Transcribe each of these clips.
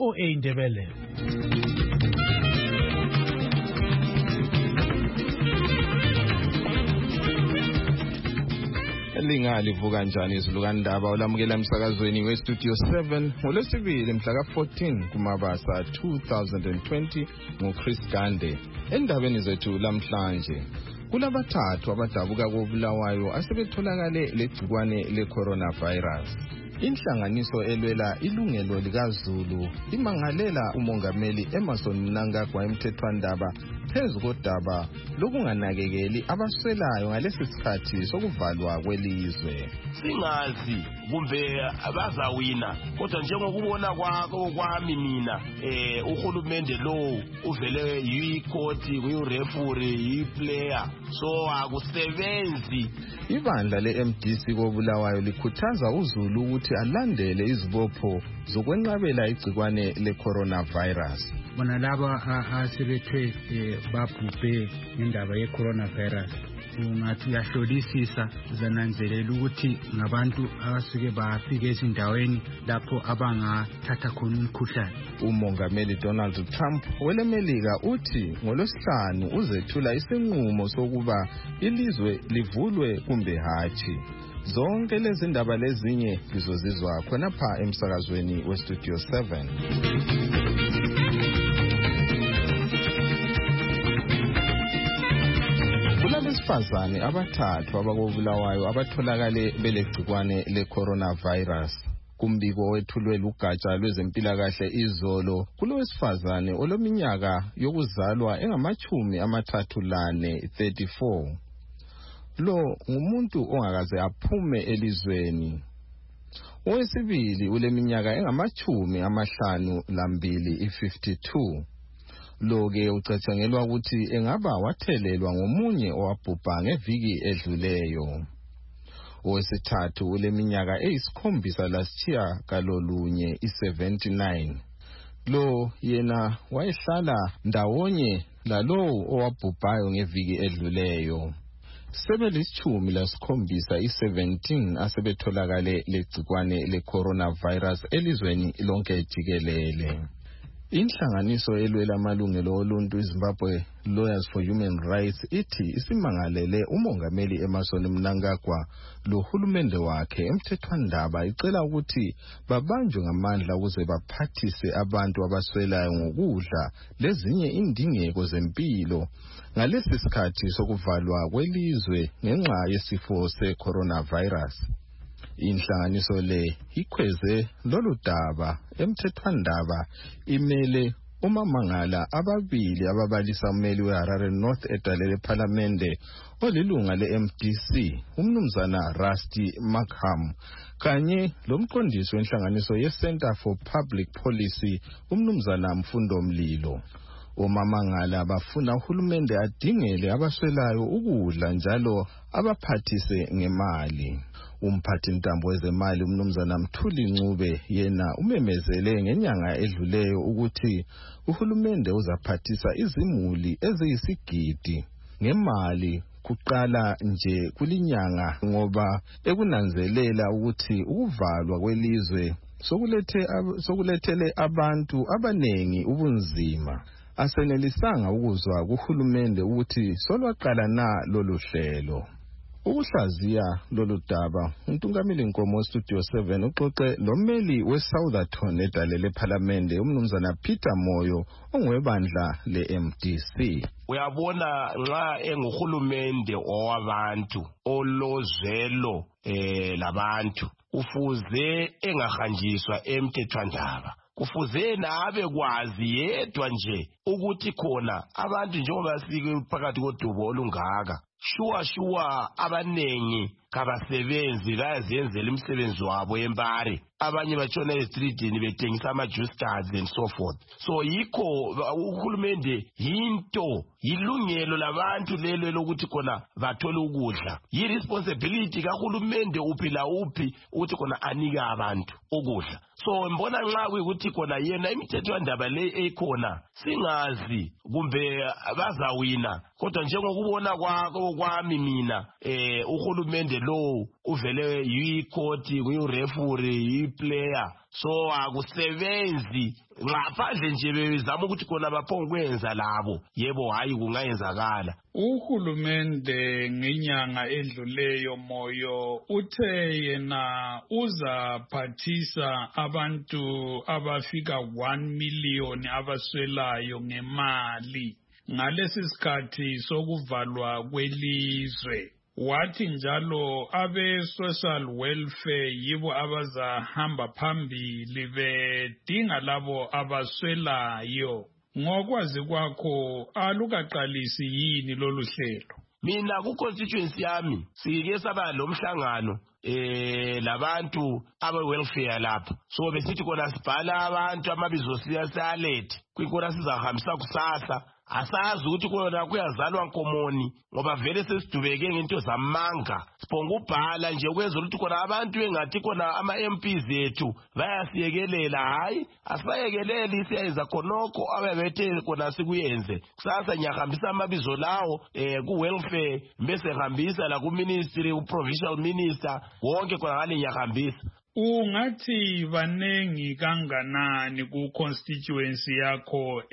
VOA Ndebele. Lingalivuka kanjani izulu kandaba olamukela emsakazweni westudio 7 ngolwesibili mhla ka-14 kuMabasa 2020 nguChris Gande. Endabeni zethu lamhlanje kulabathathu abadabuka koBulawayo asebetholakale legcikwane le-coronavirus. Inhlanganiso elwela ilungelo likaZulu imangalela umongameli Emmerson Mnangagwa emthethwandaba phezu kodaba lokunganakekeli abaswelayo ngalesi sikhathi sokuvalwa kwelizwe. Singazi kumbe abazawina kodwa njengokubona kwami mina uhulumende lo uvele yikhoti uyireferee yiplayer so akusebenzi. Ibandla le-MDC koBulawayo likhuthaza uZulu ukuthi alandele izibopho zokwenqabela igcikwane le-coronavirus. Bona laba asebethwe babhubhe indaba ye-coronavirus ungathi uyahlolisisa zananzelela ukuthi ngabantu abasuke bafika ezindaweni lapho abangathatha khona umkhuhlane. Umongameli Donald Trump welemelika uthi ngolwesihlanu uzethula isinqumo sokuba ilizwe livulwe kumbe hatshi. Zonke lezi ndaba lezinye lizozizwa khonapha emsakazweni westudio 7. Kulabesifazane abathathu abakoBulawayo abatholakale belegcikwane le-coronavirus. Kumbiko wethulwe lugatsha lwezempilakahle izolo kulowesifazane oleminyaka yokuzalwa engama-34. Lo ngumuntu ongakaze aphume elizweni. Owesibili uleminyaka engama-52, 52. Lo-ke ucatshangelwa ukuthi engaba wathelelwa ngomunye owabhubha ngeviki edluleyo. Owesithathu uleminyaka 7 79. Lo yena wayehlala ndawonye lalowo owabhubhayo ngeviki edluleyo. 17 asebetholakale legcikwane le-coronavirus elizweni lonke jikelele. Inhlanganiso elwela amalungelo oluntu iZimbabwe Lawyers for Human Rights ithi isimangalele umongameli Emmerson Mnangagwa lohulumende wakhe emthethwandaba icela ukuthi babanjwe ngamandla ukuze baphathise abantu abaswelayo ngokudla lezinye indingeko zempilo ngalesi sikhathi sokuvalwa kwelizwe ngenxa yesifo se-coronavirus. Inhlanganiso le ikhweze lolu daba emthethwandaba imele umamangala ababili ababalisa ummeli weHarare North edalele ePhalamende olilunga le-MDC umnumzana Rusty Markham kanye lomqondisi wenhlanganiso ye-Center for Public Policy umnumzana Mfundo Mlilo. Umamangala bafuna uhulumende adingele abaswelayo ukudla njalo abaphathise ngemali. Umphathi ntambo wezemali umnumzana Mthuli Ncube yena umemezele ngenyanga edluleyo ukuthi uhulumende uzaphathisa izimuli eziyisigidi ngemali kuqala nje kulinyanga ngoba ekunanzelela ukuthi ukuvalwa kwelizwe sokulethele abantu abanengi ubunzima. Asenelisanga ukuzwa kuhulumende ukuthi solwaqala na lolu hlelo. Ukuhlaziya lolu daba uNtungameli Nkomo Studio 7 uxoxe lommeli weSoutherton edalele ePhalamende umnumzana Peter Moyo ongwebandla le-MDC. Uyabona nxa enguhulumende owabantu olozelo labantu kufuze engahanjiswa emthethwandaba. Kufuze nabe kwazi yedwa nje ukuthi khona abantu njengoba sike phakathi kodubo olungaka shuwa abanengi kabasebenzi bayazenzela imisebenzi wabo empare abanye batshona estreetini bethengisa ama-juice cards and so forth. So yikho uhulumende yilungelo labantu lelo lokuthi khona bathole ukudla. Yi-responsibility kahulumende uphi la uphi ukuthi khona anike abantu ukudla. So mbona nxa kuyikuthi khona yena imithethwandaba le ekhona singazi kumbe bazawina kodwa njengokubona kwami mina uhulumende lo uvele yikhoti uyireferee yiplayer so akusebenzi ngaphandle nje bezama ukuthi kona baphongwenza labo yebo hayi kungayenzakala. Uhulumende ngenyanga edluleyo Moyo uthe yena uzaphathisa abantu abafika 1 million abaswelayo ngemali ngalesi sikhathi sokuvalwa kwelizwe. Wathi njalo abe-social welfare yibo abazahamba phambili bedinga labo abaswelayo. Ngokwazi kwakho alukaqalisi yini lolu hlelo? Mina ku-constituency yami sike saba lomhlangano labantu abe-welfare lapha, so besithi kona sibhala abantu amabizo siyalethe kwinkona sizahambisa kusasa. Asazi ukuthi kona kuyazalwa nkomoni ngoba vele sesidubeke ngento zamanga. Sibonga ubhala nje ukwenza ukuthi kona abantu engathi kona ama-MPs ethu bayasiyekelela. Hayi, asayekeleli siyayenza khonokho abebethe kona sikuyenze. Kusasa ngiyahambisa amabizo lawo ku-welfare bese hambisa la ku-ministry, ku-provincial minister, wonke kona ngale ngiyahambisa. Ungathi banengi kanganani ku-constituency yakho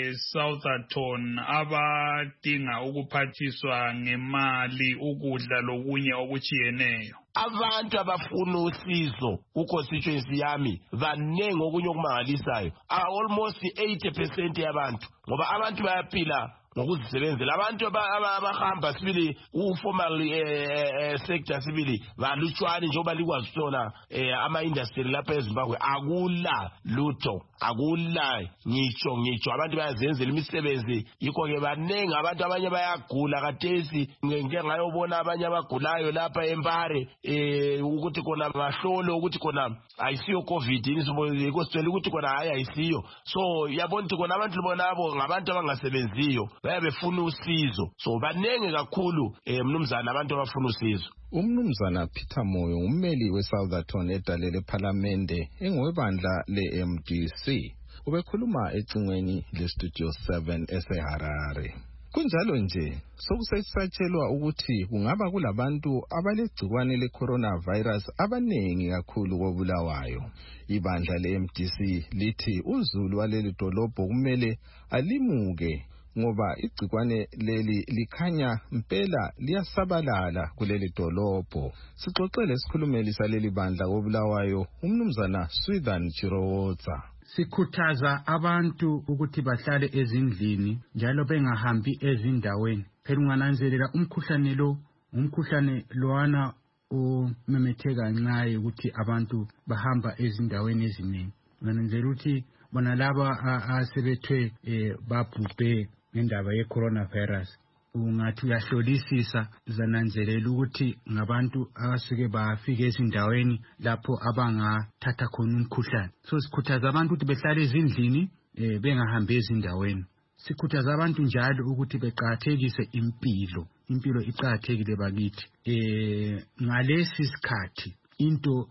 Southerton abadinga ukuphathiswa ngemali, ukudla lokunye okuchiyeneyo? Abantu abafuna usizo ku-constituency yami banengi okunye okumangalisayo, almost 80% yabantu, ngoba abantu bayaphila ngokuzisebenzela. Abantu abahamba sibili u-formal sector sibili balutshwane njengoba likwazi uthola ama-industry lapha eZimbabwe akula lutho, akula ngitsho abantu bayazenzela imisebenzi. Yikho-ke banengi abantu, abanye bayagula kathesi. Ngike ngayobona abanye abagulayo lapha eMpare ukuthi kona bahlole ukuthi kona ayisiyo COVID yini, yikho sitshela ukuthi kona hayi ayisiyo. So yabona ukuthi kona abantu bonabo ngabantu abangasebenziyo bayabefuna usizo. So banenge kakhulu mnumzana abantu abafuna usizo. Umnumzana Peter Moyo ummeli weSoutherton edale lePhalamende engowebandla le-MDC ubekhuluma ecingweni leStudio 7 eseHarare. Kunjalo nje sokusesatshelwa ukuthi kungaba kulabantu abalegcikwane le-coronavirus abanengi kakhulu koBulawayo. Ibandla le-MDC lithi uZulu waleli dolobho kumele alimuke ngoba igcikwane leli likhanya mpela liyasabalala kuleli dolobho. Sixoxele isikhulumeli saleli bandla koBulawayo umnumzana Swithan Chirowotsa. Sikhuthaza abantu ukuthi bahlale ezindlini njalo bengahambi ezindaweni. Phela ungananzelela umkhuhlane lowana umemetheka ngenxa ukuthi abantu bahamba ezindaweni eziningi. Ungananzelela ukuthi bona laba asebethwe babhubhe ngendaba ye-coronavirus, ungathi uyahlolisisa zananzelela ukuthi ngabantu abasuke bafika ezindaweni lapho abangathatha khona umkhuhlane. So sikhuthaza abantu ukuthi behlale ezindlini bengahambi ezindaweni. Sikhuthaza abantu njalo ukuthi beqakathekise impilo. Impilo iqakathekile bakithi. Ngalesi sikhathi into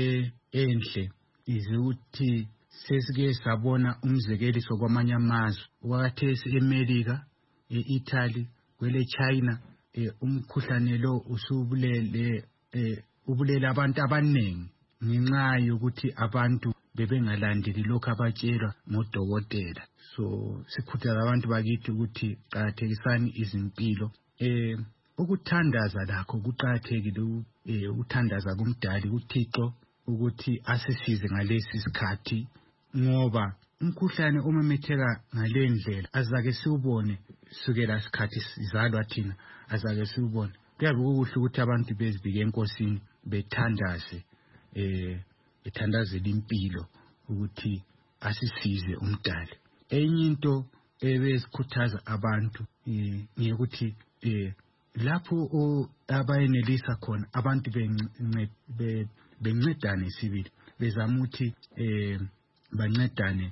enhle izukuthi sesike sabona umzekeliso kwamanye amazwe, wakhathesi eMelika, e-Italy, kwele China, umkhuhlane lo ubulela abantu abanengi ngenxa yokuthi abantu bebengalandeli lokho abatshelwa ngodokotela. So sikhuthaza abantu bakithi ukuthi qakathekisani izimpilo. Ukuthandaza lakho kuqakathekile, ukuthandaza kumdali uThixo ukuthi asisize ngalesi sikhathi, ngoba umkhuhlane umemetheka ngalendlela azake siubone sukela sikhathi sizalwa thina, azake siubone. Kuyabe kuhle ukuthi abantu bezibike enkosini bethandaze, ethandazela impilo ukuthi asisize umdali. Enye into ebesikhuthaza abantu ngekuthi lapho abayenelisa khona abantu bencedane sibili, bezama ukuthi bancedane.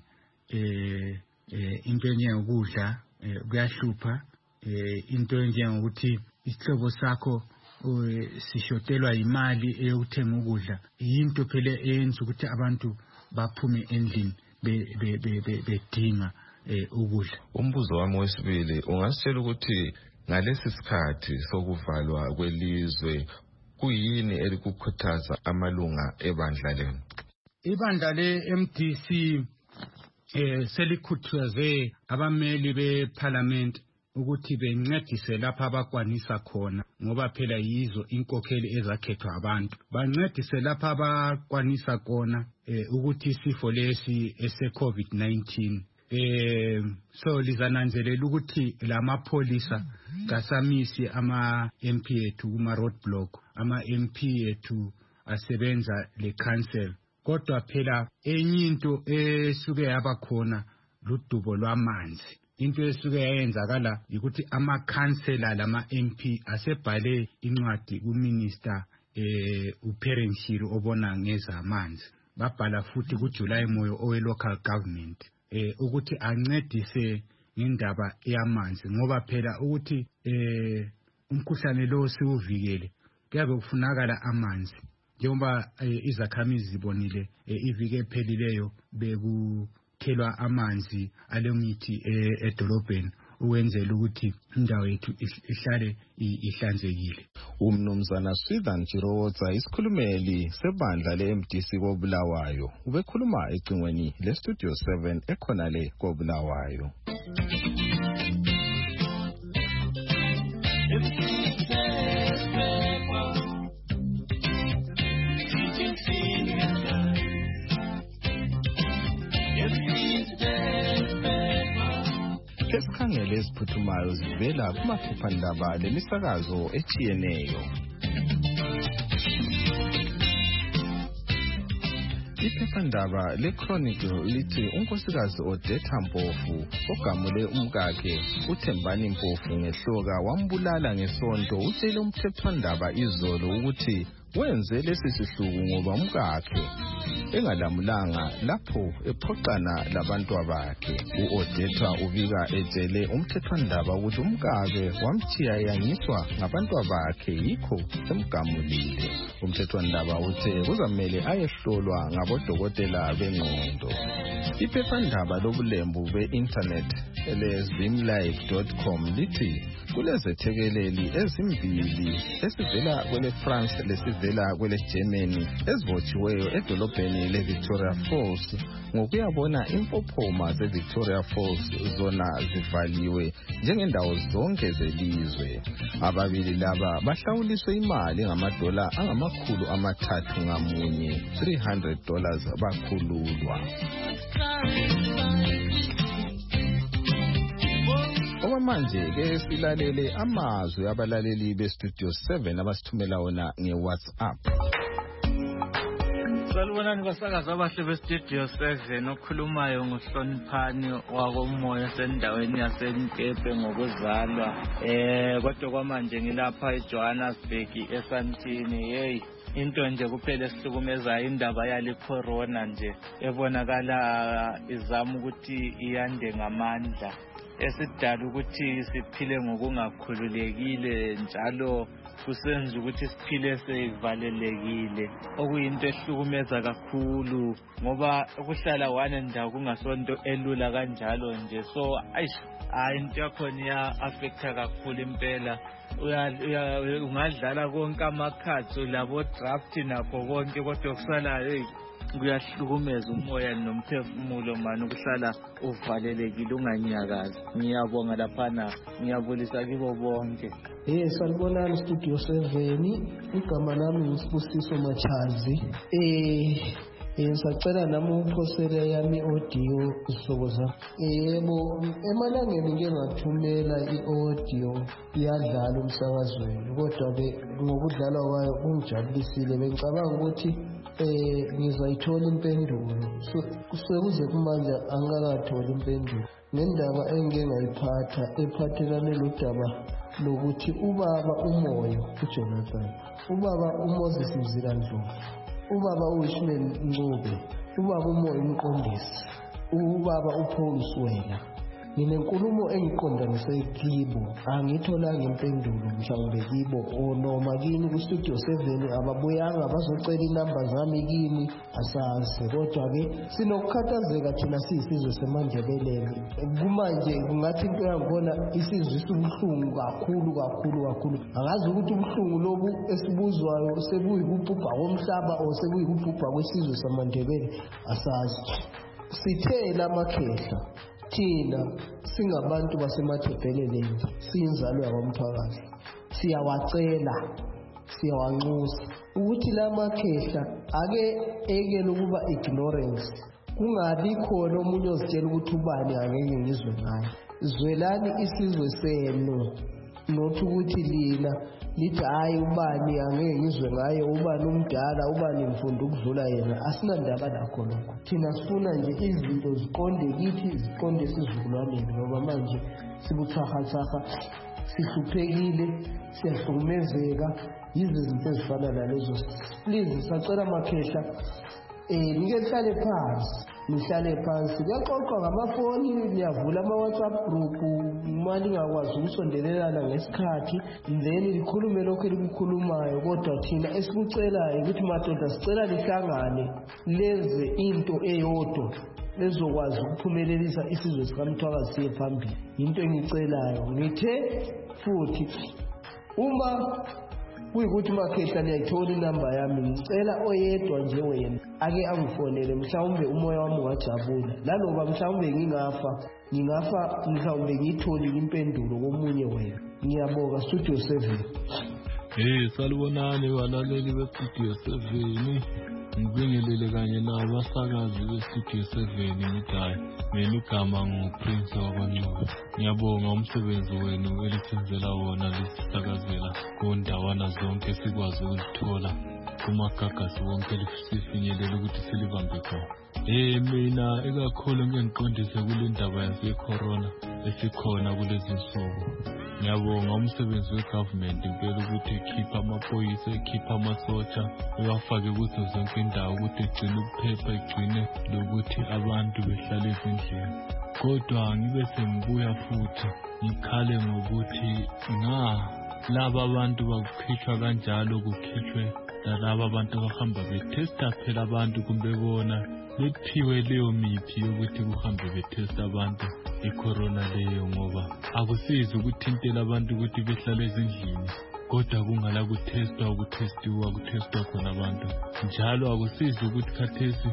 Into enjengokudla kuyahlupha, into enjengokuthi isihlobo sakho sishotelwa imali eyokuthenga ukudla, into phela eyenza ukuthi abantu baphume endlini bedinga ukudla. Umbuzo wami wesibili, ungasitshela ukuthi ngalesi sikhathi sokuvalwa kwelizwe kuyini elikukhuthaza amalunga ebandla lenu? ibandla le-MDC selikhuthaze abameli beParliament ukuthi bencedise lapha abakwanisa khona ngoba phela yizo inkokheli ezakhethwa abantu bancedise lapha abakwanisa khona ukuthi isifo lesi ese-COVID-19 so lizananzelela ukuthi lamapholisa kasamisi ama-MP ethu kuma roadblock ama-MP ethu asebenza le council kodwa phela enye into esuke yaba khona ludubo lwamanzi into esuke yayenzakala ukuthi ama-councilor lama-MP asebhale incwadi kuminister uPerengshiri obona ngezamanzi babhala futhi kuJuly Moyo owe-local government ukuthi ancedise ngendaba yamanzi ngoba phela ukuthi umkhuhlane lo siuvikele kuyabe kufunakala amanzi njengoba izakhamizi zibonile ivike ephelileyo bekuthelwa amanzi alemithi edolobheni ukwenzela ukuthi indawo yethu ihlale ihlanzekile. Umnumzana Swithan Chirowotsa isikhulumeli sebandla le-MDC koBulawayo ubekhuluma ecingweni le-Studio 7 ekhonale koBulawayo. Esikhangele eziphuthumayo zivela kumaphephandaba lemisakazo etshiyeneyo. Iphephandaba le-Chronicle lithi unkosikazi Odetta Mpofu ogamule umkakhe uThembani Mpofu ngehloka wambulala ngesonto utshele umthethwandaba izolo ukuthi wenze lesi sihluku ngoba umkakhe engalamulanga lapho ephoxana labantwabakhe. U-Odetta ubika etshele umthethwandaba ukuthi umkakhe wamthiya yangiswa ngabantwabakhe yikho semgamulile. Umthethwandaba uthe kuzamele ayehlolwa ngabodokotela bengqondo. Iphephandaba lobulembu be-internet ele-zimlive.com lithi kulezethekeleli ezimbili esivela kwele-France lesivela kwele-Germany ezivotshiweyo edolobheni le-Victoria Falls ngokuyabona impophoma ze-Victoria Falls zona zivaliwe njengendawo zonke zelizwe. Ababili laba bahlawuliswe imali ngamadola $300 ngamunye $300 bakhululwa. Okwamanje ke silalele amazwi abalaleli beStudio 7 abasithumela wona ngeWhatsApp. Salubonani basakazi abahle beStudio 7 okhulumayo ngohloniphani wakomoya sendaweni yaseNtepe ngokuzalwa. Kodwa kwamanje ngilapha eJohannesburg eSandton. Into nje kuphela esihlukumezayo indaba yale corona nje ebonakala izama ukuthi iyande ngamandla. Esidala ukuthi siphile ngokungakhululekile njalo kusenza ukuthi siphile sevalelekile okuyinto ehlukumeza kakhulu ngoba ukuhlala one ndawo kungasonto elula kanjalo nje so into yakhona iya-affecta kakhulu impela. Ungadlala konke ama-cards labo draft nakho konke kodwa kusala kuyahlukumeza umoya nomphefumulo manje ukuhlala uvalelekile unganyakazi. Ngiyabonga laphana, ngiyabulisa kibo bonke. Salibonani Studio 7, igama lami ngisibusiso Machazi. Ngisacela nami ukuphosela yami audio zihlobo zami. Yebo, emalangeni ngeke ngathumela i-audio iyadlala umsakazweni kodwa ngokudlala kwayo kungijabulisile. Bengicabanga ukuthi ngizayithola impendulo sekuze kumanje angakatholi impendulo ngendaba engike ngayiphatha ephathelane lodaba lokuthi ubaba uMoyo uJonathan, ubaba uMoses Mzila-Ndlovu, ubaba uIshmael Ncube, ubaba uMoyo Mqondisi, ubaba uPaul Swela nginenkulumo engiqondanise kibo, angitholanga impendulo mhlawumbe kibo noma kini ku-Studio 7 ababuyanga bazocela inamba zami kini, asazi. Kodwa-ke sinokukhathazeka thina siyisizwe seMandebeleni. Kumanje kungathi into yangikhona isizwe sibuhlungu kakhulu. Angazi ukuthi ubuhlungu lobu esibuzwayo sebuyikubhubha komhlaba o sebuyikubhubha kwesizwe seMandebele, asazi. Sithela amakhehla thina singabantu basemathebheleleni, siyinzalo yakwamthwakazi, siyawacela, siyawanxusa ukuthi la makhehla ake ekele ukuba ignorance, kungabi khona omunye ozitshela ukuthi ubani angeke ngizwe ngayo. Zwelani isizwe senu, nothi ukuthi lina lithi hayi ubani angeke ngizwe ngaye, ubani umdala, ubani ngifunda ukudlula yena. Asinandaba lakho lokho. Thina sifuna nje izinto ziqonde kithi, ziqonde esizukulwaneni, ngoba manje sibuthakatha, sihluphekile, siyahlukumezeka yizo izinto ezifana nalezo. Please sacela amakhehla nike nihlale phansi, kuyaxoxwa ngamafoni, niyavula ama-WhatsApp group uma ningakwazi ukusondelelana ngesikhathi, then likhulume lokhu elikukhulumayo. Kodwa thina esikucelayo ukuthi madoda sicela lihlangane leze into eyodwa ezokwazi ukuphumelelisa isizwe sikaMthwakazi siye phambili. Into engicelayo ngithe futhi uma kuyikuthi makhehla niyayithola inamba yami, ngicela oyedwa nje wena ake angifonele, mhlawumbe umoya wami ungajabula. Laloba mhlawumbe ngingafa mhlawumbe ngiyitholile impendulo komunye wena. Ngiyabonga Studio 7. Salibonani balaleli beStudio 7. Ngibingelele kanye nabasakazi beStudio 7 ngithi hayi mina igama nguPrince wakwaNyuba. Ngiyabonga umsebenzi wenu elithenzela wona lisakazela kundawana zonke sikwazi ukuzithola kumagagasi wonke sifinyelela ukuthi silibambe khona. Mina ekakhulu ngiqondise kule ndaba yase-corona esikhona kulezi nsuku. Ngiyabonga umsebenzi wegovernment impela ukuthi ekhipha amaphoyisa, ekhipha amasotsha, ewafake kuzo zonke indawo ukuthi egcine ukuphepha, egcine lokuthi abantu behlale ezindlini. Kodwa ngibe sengibuya futhi ngikhale ngokuthi laba abantu bakukhitshwa kanjalo, kukhitshwe laba abantu abahamba betesta phela abantu, kumbe bona bephiwe leyo mithi yokuthi kuhambe betesta abantu icorona leyo, ngoba akusizi ukuthintela abantu ukuthi behlale ezindlini kodwa kungala kutestiwa khona abantu. Njalo akusizi ukuthi khathesi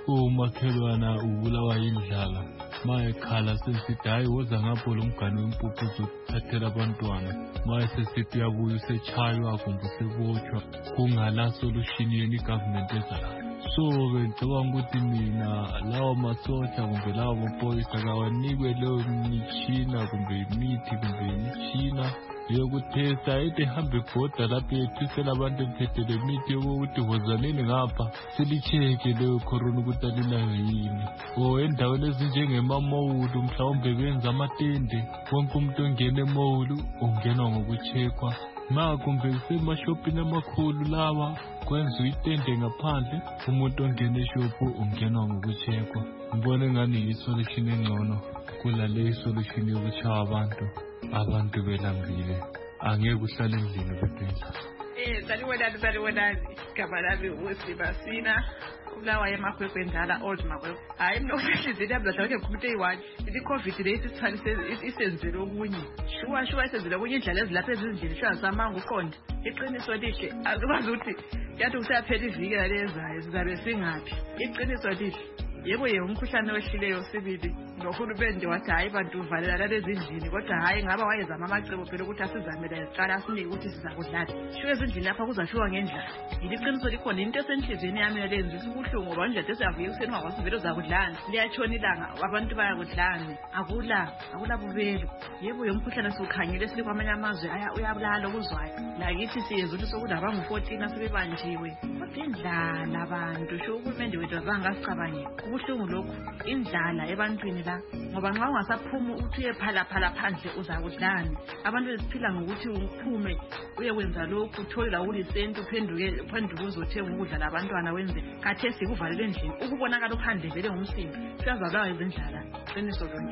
umakhelwana ubulawa yindlala mayekhala sesithi hayi woza ngapho lo mgane wempuphu uzothathela abantwana, maye sesithi uyabuya usechaywa kumbe usebotshwa, kungala solution yeni igovernment ezalayo. So ngicabanga ukuthi mina lawa masotsha kumbe lawa maphoyisa kawanikwe leyo mitshina kumbe imithi kumbe imitshina yokuthesta, ethi hambe ibhoda lapho ethisela abantu emphethe lemithi yokuthi wozanini ngapha silicheke leyo corona ukuthi alilayo yini. Endaweni ezinjengemamowulu mhlawumbe benza amatende, wonke umuntu ongena emowulu ungenwa ngokucheckwa. Kumbe kusemashopini amakhulu lawa kwenza itende ngaphandle, umuntu ongena eshopu ungenwa ngokucheckwa. Ngibona ngani yisolution engcono kulale isolution yokuchaya abantu belambile, angeke uhlale endlini bedwa. Salibonani igama lami uSibasina ubulawa emakhwekhwe endala old makhwekhwe. Hayi mina usehlizini yami zadla ngekhumbuto eyi-1 i-COVID le isenzele okunye shuwa isenzele okunye indlela ezilapha ezindlini shuwa zamanga uqonda. Iqiniso lihle akwazi ukuthi yathi usayaphela iviki lalezayo sizabe singaphi. Iqiniso lihle yebo umkhuhlane ohlileyo sibili nohulumende wathi hayi bantu uvalela lalezi endlini, kodwa hayi ngaba wayezama amacebo phela ukuthi asizamele siqala asinike ukuthi sizakudlala. Shuwa ezindlini lapha kuzashuwa ngendlala. Iqiniso likhona into esenhlizweni yami lenzisa ubuhlungu ngoba nje siyavuka ekuseni wakwazi vele uzakudlana liyatshona ilanga abantu bayakudlana, akula bubelo. Yebo umkhuhlane siukhangile sili kwamanye amazwe uyabulala okuzwayo, lakithi siyezwe ukuthi sokunabangu-14 asebebanjiwe. Kodwa indlala abantu sho uhulumende wethu azange asicabangele ubuhlungu lokhu, indlala ebantwini la, ngoba nxa ungasaphuma ukuthi uye phala phandle uzakudlana. Abantu besiphila ngokuthi uphume uyekwenza lokhu uthole la ulisenti uphenduke uzothenga ukudla labantwana wenze khathesi kuvalele endlini ukubonakala uphandle vele ngumsindo siyazalayo izindlala. Qiniso lonke.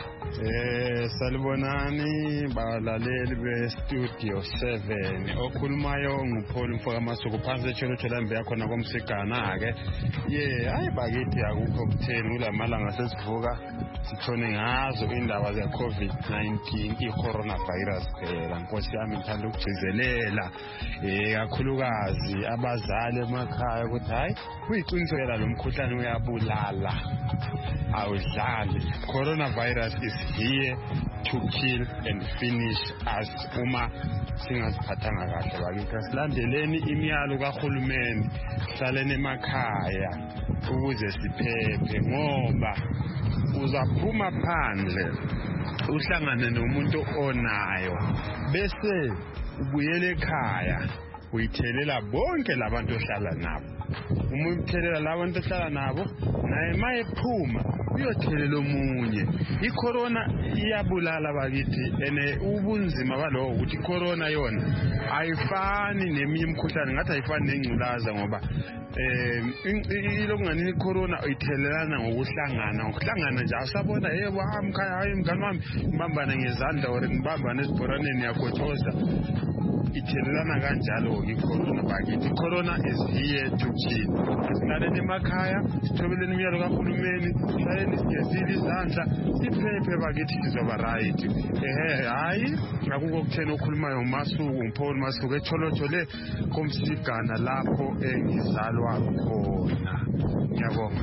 Salibonani balaleli bestudio 7 okhulumayo nguPaul Mfokamasuku phansi etsholo mbe yakho nakomsigana ke hayi bakithi akukho kutheni kulamalanga sesivuka sithone ngazo indaba ze COVID-19 i-coronavirus phela nkosi yami ngithanda ukugcizelela kakhulukazi abazali emakhaya ukuthi hayi kuyiqinisela lo mkhuhlane uyabulala awudlali. Coronavirus is here to kill and finish us uma singaziphathanga kahle bakithi. Asilandeleni imiyalo kahulumeni, hlaleni emakhaya ukuze siphephe ngoba uzaphuma phandle uhlangane nomuntu onayo bese ubuyele ekhaya uyithelela bonke labantu ohlala nabo. Uma uyithelela labantu ohlala nabo naye mayephuma uyothelela omunye. I-corona iyabulala bakithi ene ubunzima balowo ukuthi i-corona yona ayifani neminye imikhuhlane ngathi ayifani nengculaza ngoba ilokungani i-corona uyithelelana ngokuhlangana nje asabona yebo amkhaya hayi mngani wami ngibambana ngezandla or ngibambana esibhoraneni yakhotoza. Ithelelana kanjalo i-corona bakithi. I-corona is here to kill. Asilaleni emakhaya sithobeleni imiyalo kahulumeni, hlaleni sigezile izandla siphephe bakithi sizoba right. Hayi akukho kutheni okhulumayo uMasuku uPaul Masuku etholotshole komsigana lapho engizalwa khona. Ngiyabonga.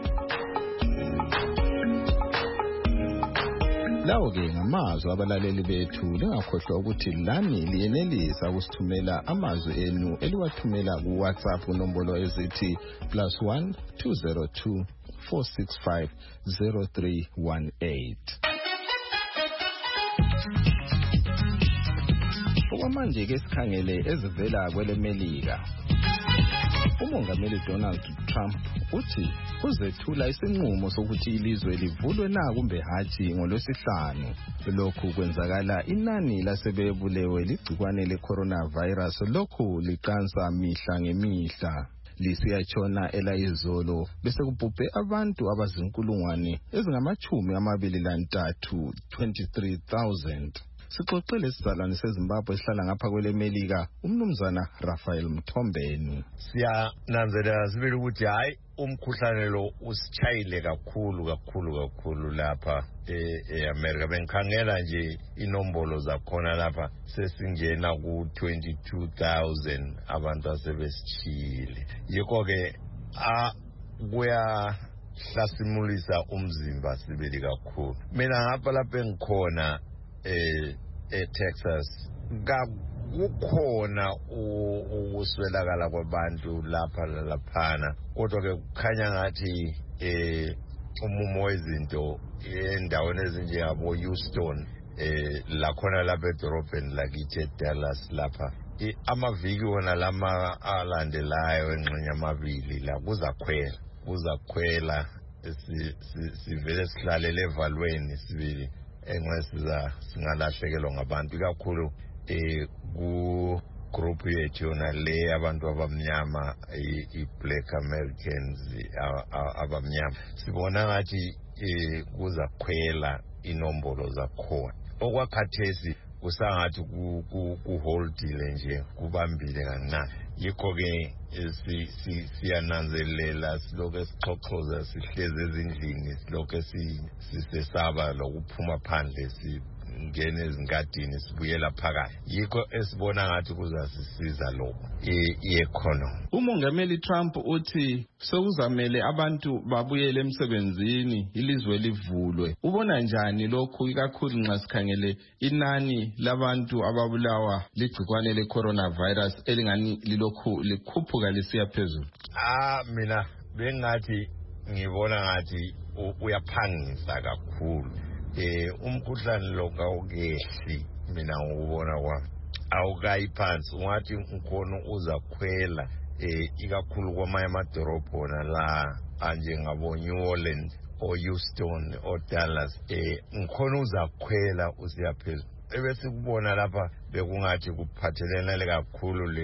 Lawo-ke ngamazwi abalaleli bethu lingakhohlwa ukuthi lani liyenelisa ukusithumela amazwi enu eliwathumela ku-WhatsApp unombolo ezithi +1 202 465 0318. Okwamanje-ke sikhangele ezivela kwelemelika. Umongameli Donald Trump uthi uzethula isinqumo sokuthi ilizwe livulwe na kumbe hatshi ngoLwesihlanu. Lokhu kwenzakala inani lasebebulewe ligcikwane le-coronavirus lokhu liqansa mihla ngemihla. Lisiyatshona elayizolo bese kubhubhe abantu abazinkulungwane ezingama-23 23,000. Sixoxele isizalwane seZimbabwe esihlala ngapha kwelemelika umnumzana Raphael Mthombeni. Siyananzelela sibili ukuthi hayi umkhuhlane lo usitshayile kakhulu lapha eAmerica. Bengikhangela nje inombolo zakhona lapha sesingena ku-22,000 abantu asebesitshiyile. Yikho-ke kuyahlasimulisa umzimba sibili kakhulu. Mina ngapha lapha engikhona eTexas kukhona ukuswelakala kwabantu lapha laphana kodwa ke kukhanya ngathi umumo wezinto endaweni ezinjengabo Houston lakhona lapha edorobheni lakithi eDallas lapha amaviki wona lama alandelayo engxenye amabili la kuzakhwela sivele sihlalele evalweni sibili engcesiza singalahlekelwa ngabantu kakhulu ku group yethu yona le abantu abamnyama i-Black Americans abamnyama sibona ngathi kuzakhwela inombolo zakhona. Okwakhathesi kusangathi kuholdile nje kubambile kancane. Yikho-ke siyananzelela silokhu sixoxoza sihlezi ezindlini silokhu sisesaba lokuphuma phandle singene ezingadini sibuyela phakathi. Yikho esibona ngathi kuzasisiza lokho i-economy. Umongameli Trump uthi sekuzamele abantu babuyele emsebenzini ilizwe livulwe. Ubona njani lokhu ikakhulu nxa sikhangele inani labantu ababulawa ligcikwane le-coronavirus elingani lilokhu likhuphuka lisiya phezulu? Mina bengathi ngibona ngathi uyaphangisa kakhulu. Umkhuhlane lo kawukehli mina ngubona kwami awukayi phansi ungathi ukhona uzakhwela ikakhulu kwamanye amadorobhona la anjengabo New Orleans o Houston o Dallas ngikhona uzakhwela usiya phezulu. Ebese kubona lapha bekungathi kuphathelene kakhulu le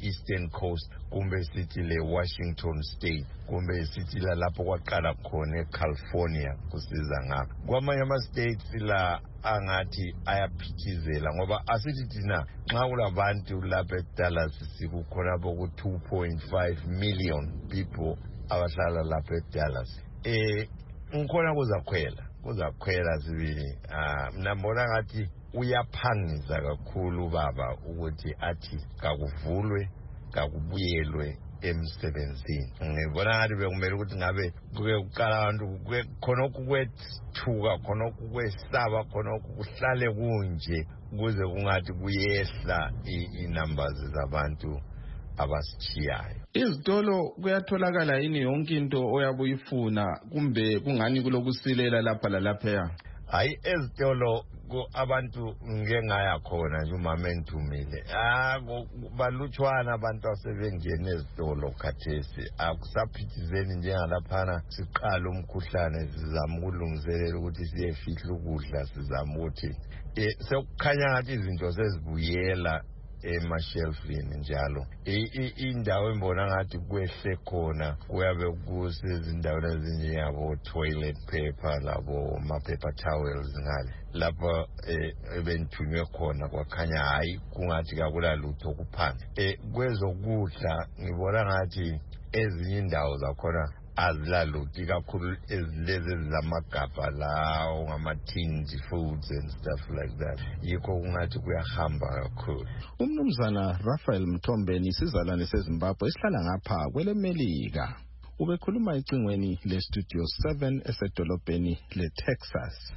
Eastern Coast kumbe sithi le Washington State kumbe sithi la lapho kwaqala khona eCalifornia kusiza ngapha kwamanye ama-states la angathi ayaphithizela ngoba asithi thina nxa kulabantu lapha eDallas sikukhona boku-2.5 million people abahlala lapha eDallas ngikhona kuzakhwela sibili mina mbona ngathi uyaphangisa kakhulu baba ukuthi athi kakuvulwe kakubuyelwe emsebenzini ngibona ngathi bekumele ukuthi ngabe kuke kuqala abantu khonokho kwethuka khonokho kwesaba khonokho kuhlale kunje ukuze kungathi kuyehla i-numbers zabantu abasichiyayo. Izitolo kuyatholakala yini yonke into oyabe uyifuna kumbe kungani kulokusilela lapha lalapha? Hayi ezitolo abantu ngeke ngaya khona nje umama enthumile balutshwana abantu asebengena ezitolo khathesi akusaphithizeni njengalaphana siqala umkhuhlane sizama ukulungiselela ukuthi siyefihla ukudla sizama ukuthi sekukhanya ngathi izinto sezibuyela emashelfini njalo indawo embona ngathi kwehle khona kuyabe kusezindaweni ezinjengabo toilet paper labo ma-paper towels ngale lapho ebenthunywe khona kwakhanya hayi kungathi kakulalutho kuphandle kwezokudla ngibona ngathi ezinye indawo zakhona azilaluthi kakhulu ezilezi ezamagabha lawo ngama-tins foods and stuff like that yikho kungathi kuyahamba kakhulu. Umnumzana Raphael Mthombeni isizalwane seZimbabwe esihlala ngapha kwelemelika ubekhuluma ecingweni le-Studio 7 esedolobheni le-Texas.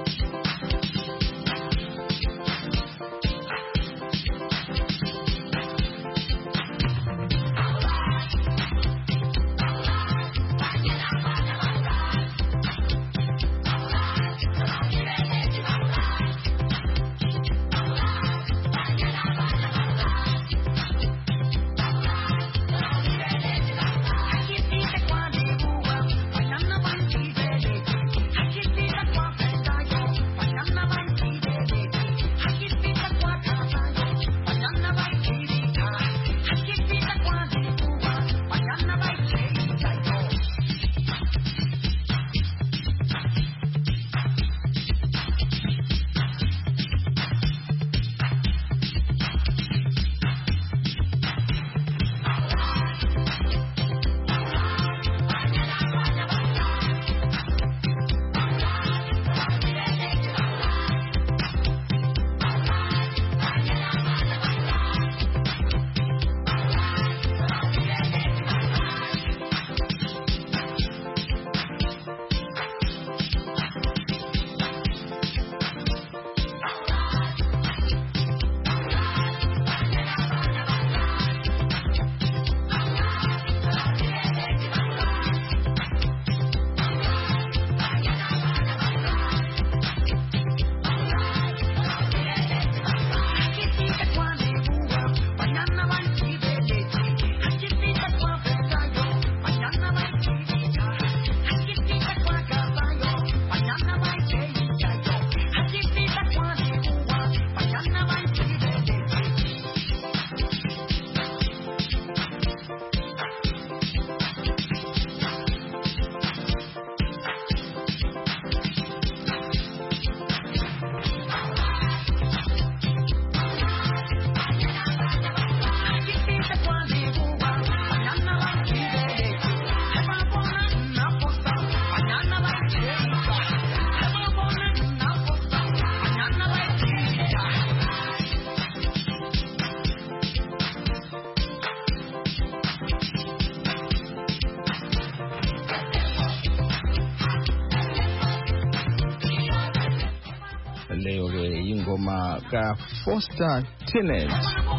Ingoma ka Foster Tennant.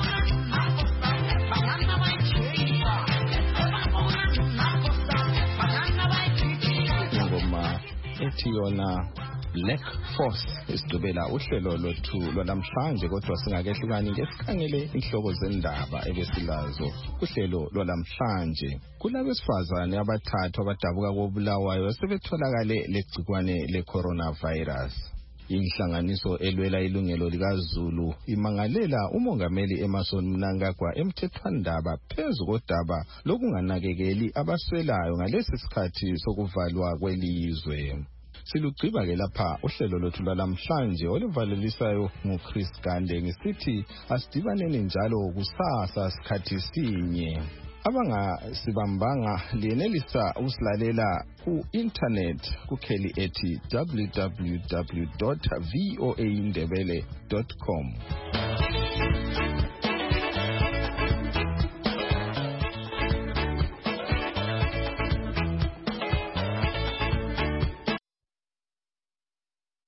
Ingoma ethi yona Black Force isigqibela uhlelo lwethu lwalamhlanje kodwa singakehlukani ngesikhangele inhloko zendaba ebesilazo kuhlelo lwalamhlanje. Kulabesifazane abathathu abadabuka koBulawayo sebetholakale legcikwane le coronavirus. Inhlanganiso elwela ilungelo likaZulu imangalela umongameli Emmerson Mnangagwa emthethwandaba phezu kodaba lokunganakekeli abaswelayo ngalesi sikhathi sokuvalwa kwelizwe. Silugciba ke lapha uhlelo lwethu lwalamhlanje oluvalelisayo nguChris Gande ngisithi asidibaneni njalo kusasa sikhathi sinye. Abangasibambanga liyenelisa usilalela ku-internet kukheli ethi www.voaindebele.com.